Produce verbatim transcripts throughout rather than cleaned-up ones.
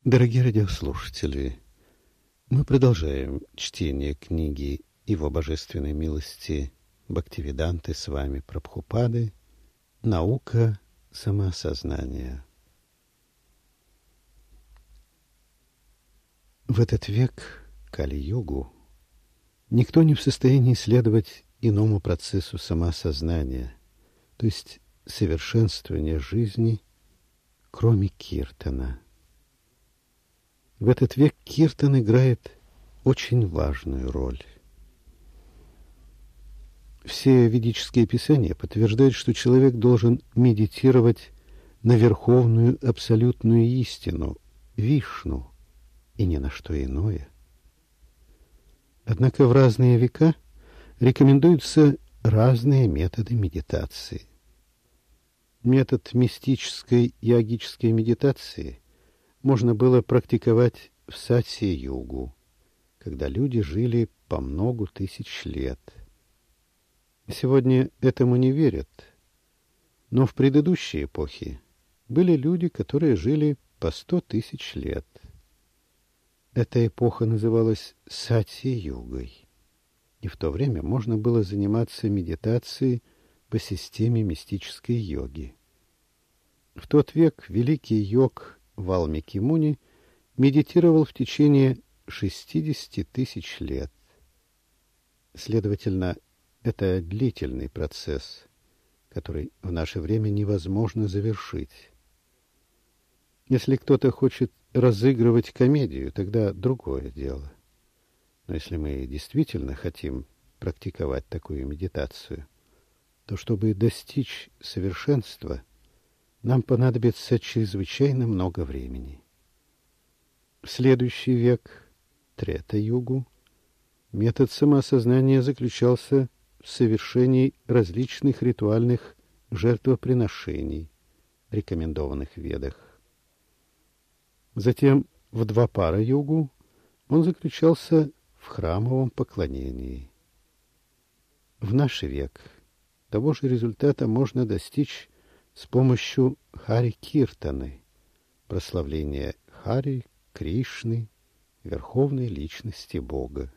Дорогие радиослушатели, мы продолжаем чтение книги Его Божественной милости Бхактивиданты с вами Прабхупады «Наука самоосознания». В этот век Кали-югу никто не в состоянии следовать иному процессу самоосознания, то есть совершенствования жизни, кроме киртана. В этот век киртан играет очень важную роль. Все ведические писания подтверждают, что человек должен медитировать на верховную абсолютную истину, Вишну, и ни на что иное. Однако в разные века рекомендуются разные методы медитации. Метод мистической йогической медитации можно было практиковать в Сатья-югу, когда люди жили по многу тысяч лет. Сегодня этому не верят, но в предыдущие эпохи были люди, которые жили по сто тысяч лет. Эта эпоха называлась Сатья-югой, и в то время можно было заниматься медитацией по системе мистической йоги. В тот век великий йог Валмики Муни медитировал в течение шестидесяти тысяч лет. Следовательно, это длительный процесс, который в наше время невозможно завершить. Если кто-то хочет разыгрывать комедию, тогда другое дело. Но если мы действительно хотим практиковать такую медитацию, то чтобы достичь совершенства, нам понадобится чрезвычайно много времени. В следующий век, Трета-югу, метод самоосознания заключался в совершении различных ритуальных жертвоприношений, рекомендованных в Ведах. Затем в Двапара-югу он заключался в храмовом поклонении. В наш век того же результата можно достичь с помощью Хари-киртаны, прославления Хари, Кришны, Верховной Личности Бога.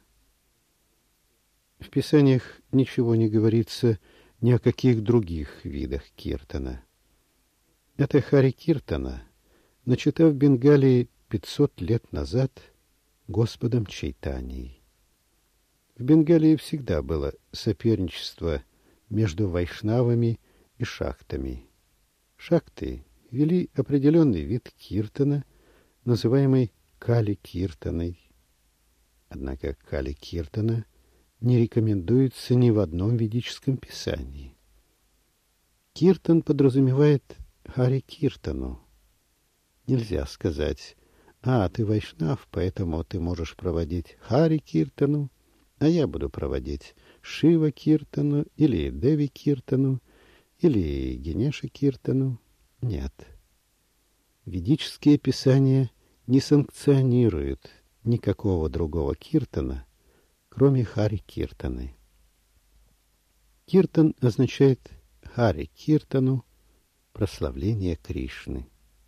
В Писаниях ничего не говорится ни о каких других видах киртана. Эта Хари-киртана начата в Бенгалии пятьсот лет назад Господом Чайтаньей. В Бенгалии всегда было соперничество между вайшнавами и шактами. Шакты вели определенный вид киртана, называемый Кали-киртаной. Однако Кали-киртана не рекомендуется ни в одном ведическом писании. Киртан подразумевает Хари-киртану. Нельзя сказать: «А, ты вайшнав, поэтому ты можешь проводить Хари-киртану, а я буду проводить Шива-киртану или Деви-киртану, или Генеша-киртану». Нет. Ведические писания не санкционируют никакого другого киртана, кроме Хари-киртаны. Киртан означает Хари-киртану, прославление Кришны.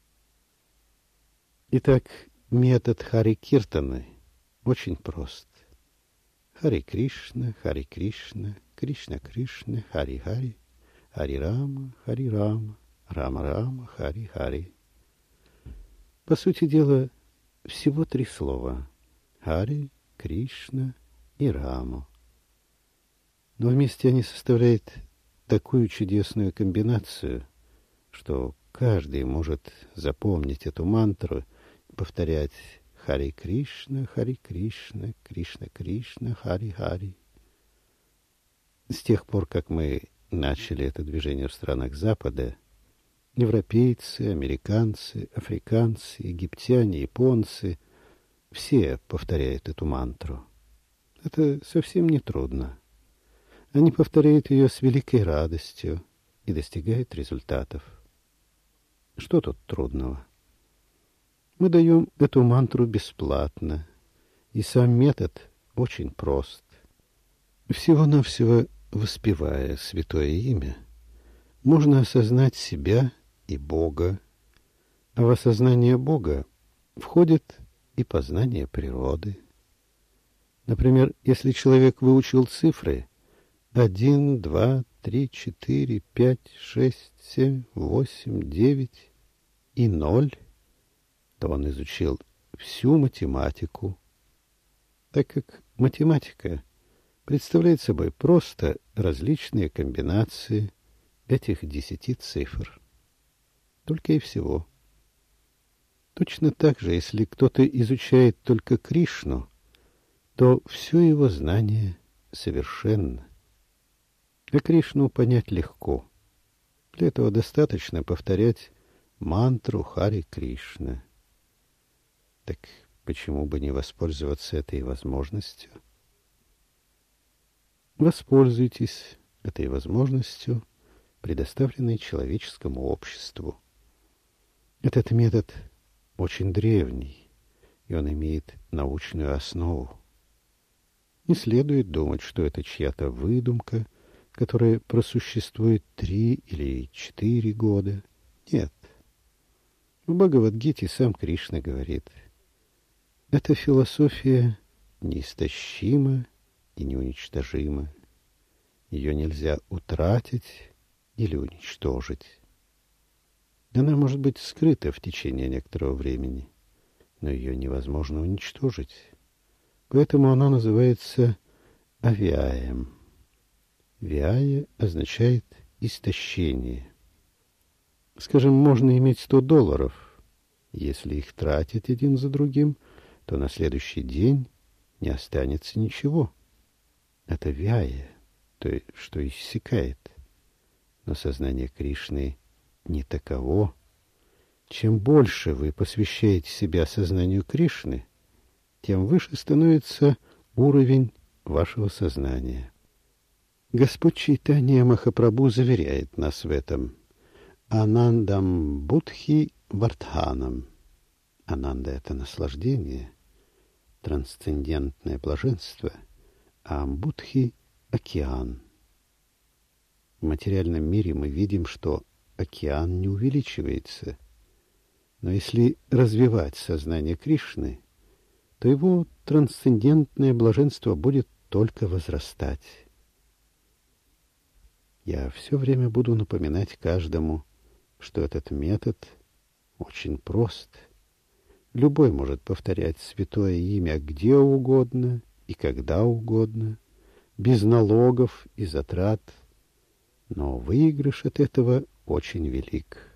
Итак, метод Хари-киртаны очень прост. Хари Кришна, Хари Кришна, Кришна Кришна, Хари Хари, Хари Рама, Хари Рама, Рама Рама, Хари Хари. По сути дела, всего три слова: Хари, Кришна и Рама. Но вместе они составляют такую чудесную комбинацию, что каждый может запомнить эту мантру и повторять: Хари Кришна, Хари Кришна, Кришна Кришна, Хари Хари. С тех пор, как мы начали это движение в странах Запада, европейцы, американцы, африканцы, египтяне, японцы — все повторяют эту мантру. Это совсем не трудно. Они повторяют ее с великой радостью и достигают результатов. Что тут трудного? Мы даем эту мантру бесплатно, и сам метод очень прост. Всего-навсего воспевая святое имя, можно осознать себя и Бога, а в осознание Бога входит и познание природы. Например, если человек выучил цифры один, два, три, четыре, пять, шесть, семь, восемь, девять и ноль, то он изучил всю математику, так как математика представляет собой просто различные комбинации этих десяти цифр. Только и всего. Точно так же, если кто-то изучает только Кришну, то все его знание совершенно. А Кришну понять легко. Для этого достаточно повторять мантру Хари Кришна. Так почему бы не воспользоваться этой возможностью? Воспользуйтесь этой возможностью, предоставленной человеческому обществу. Этот метод очень древний, и он имеет научную основу. Не следует думать, что это чья-то выдумка, которая просуществует три или четыре года. Нет. В Бхагавад-гите сам Кришна говорит: эта философия неистощима и неуничтожима. Ее нельзя утратить или уничтожить. Она может быть скрыта в течение некоторого времени, но ее невозможно уничтожить. Поэтому она называется авиаем. Виая означает истощение. Скажем, можно иметь сто долларов. Если их тратить один за другим, то на следующий день не останется ничего. Это виая, то есть что иссякает. Но сознание Кришны не таково. Чем больше вы посвящаете себя сознанию Кришны, тем выше становится уровень вашего сознания. Господь Чайтанья Махапрабху заверяет нас в этом. Анандам Будхи Вардханам. Ананда — это наслаждение, трансцендентное блаженство, а Будхи — океан. В материальном мире мы видим, что океан не увеличивается. Но если развивать сознание Кришны, то его трансцендентное блаженство будет только возрастать. Я все время буду напоминать каждому, что этот метод очень прост. Любой может повторять святое имя где угодно и когда угодно, без налогов и затрат, но выигрыш от этого очень велик.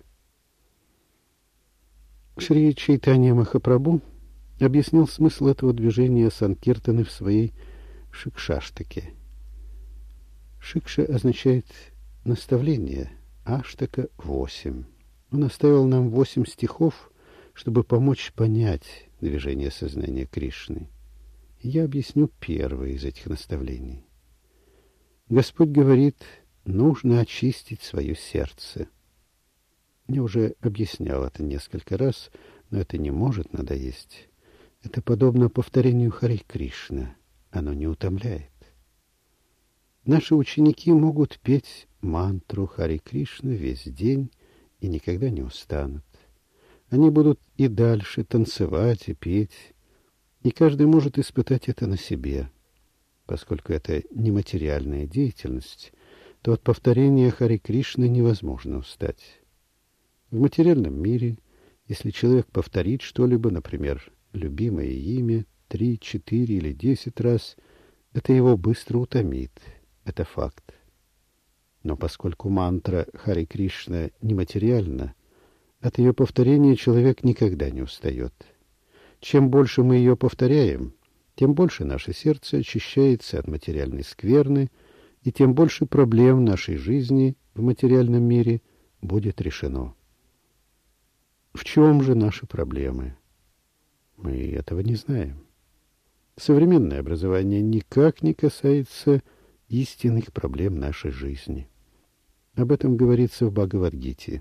Шри Чайтанья Махапрабху объяснил смысл этого движения Санкиртаны в своей Шикшаштаке. Шикша означает наставление, аштака — восемь. Он оставил нам восемь стихов, чтобы помочь понять движение сознания Кришны. И я объясню первое из этих наставлений. Господь говорит: нужно очистить свое сердце. Я уже объяснял это несколько раз, но это не может надоесть. Это подобно повторению Хари Кришна. Оно не утомляет. Наши ученики могут петь мантру Хари Кришна весь день и никогда не устанут. Они будут и дальше танцевать и петь, и каждый может испытать это на себе. Поскольку это нематериальная деятельность, то от повторения Хари Кришны невозможно устать. В материальном мире, если человек повторит что-либо, например, любимое имя, три, четыре или десять раз, это его быстро утомит. Это факт. Но поскольку мантра Хари Кришна нематериальна, от ее повторения человек никогда не устает. Чем больше мы ее повторяем, тем больше наше сердце очищается от материальной скверны, и тем больше проблем нашей жизни в материальном мире будет решено. В чем же наши проблемы? Мы этого не знаем. Современное образование никак не касается истинных проблем нашей жизни. Об этом говорится в Бхагавад-гите.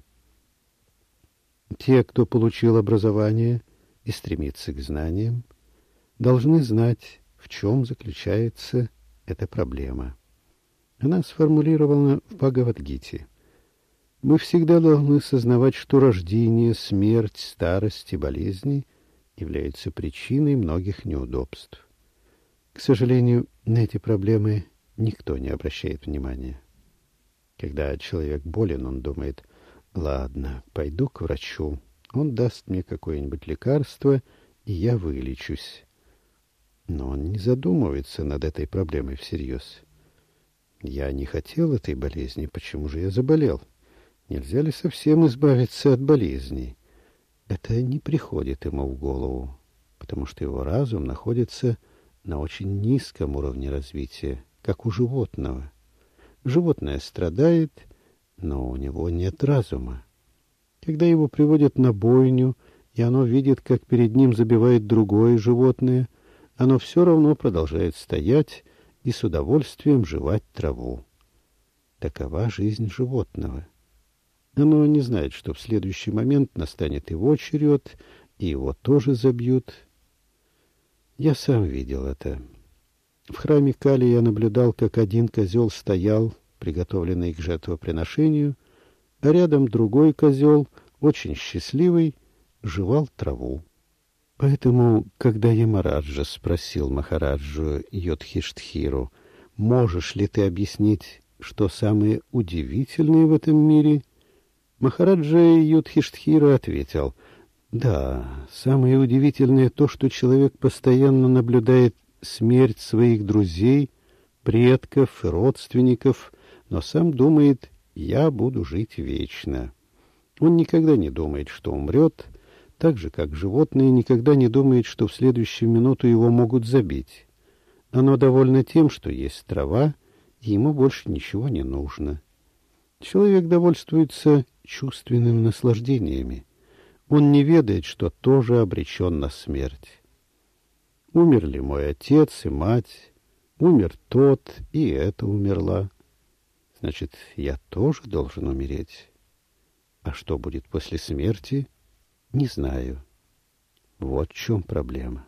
Те, кто получил образование и стремится к знаниям, должны знать, в чем заключается эта проблема. Она сформулирована в Бхагавад-гите. Мы всегда должны сознавать, что рождение, смерть, старость и болезни являются причиной многих неудобств. К сожалению, на эти проблемы никто не обращает внимания. Когда человек болен, он думает: ладно, пойду к врачу, он даст мне какое-нибудь лекарство, и я вылечусь. Но он не задумывается над этой проблемой всерьез. Я не хотел этой болезни, почему же я заболел? Нельзя ли совсем избавиться от болезней? Это не приходит ему в голову, потому что его разум находится на очень низком уровне развития, как у животного. Животное страдает, но у него нет разума. Когда его приводят на бойню, и оно видит, как перед ним забивает другое животное, оно все равно продолжает стоять и с удовольствием жевать траву. Такова жизнь животного. Оно не знает, что в следующий момент настанет его черед, и его тоже забьют. Я сам видел это. В храме Кали я наблюдал, как один козел стоял, приготовленный к жертвоприношению, а рядом другой козел, очень счастливый, жевал траву. Поэтому, когда Ямараджа спросил Махараджу Йодхиштхиру: «Можешь ли ты объяснить, что самое удивительное в этом мире?» Махараджа Йодхиштхира ответил: «Да, самое удивительное то, что человек постоянно наблюдает смерть своих друзей, предков и родственников, но сам думает: я буду жить вечно». Он никогда не думает, что умрет, так же, как животное никогда не думает, что в следующую минуту его могут забить. Оно довольно тем, что есть трава, и ему больше ничего не нужно. Человек довольствуется чувственными наслаждениями. Он не ведает, что тоже обречен на смерть. Умерли мой отец и мать, умер тот, и эта умерла. Значит, я тоже должен умереть. А что будет после смерти, не знаю. Вот в чем проблема.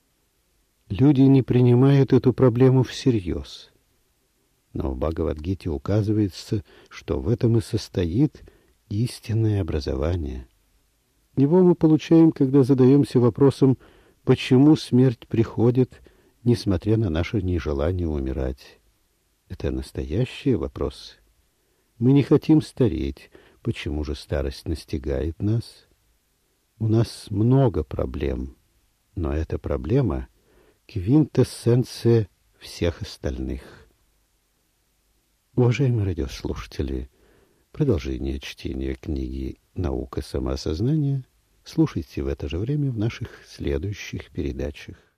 Люди не принимают эту проблему всерьез. Но в Бхагавад-гите указывается, что в этом и состоит истинное образование. Его мы получаем, когда задаемся вопросом, почему смерть приходит, несмотря на наше нежелание умирать. Это настоящий вопрос. Мы не хотим стареть. Почему же старость настигает нас? У нас много проблем, но эта проблема — квинтэссенция всех остальных. Уважаемые радиослушатели, продолжение чтения книги «Наука самоосознания» слушайте в это же время в наших следующих передачах.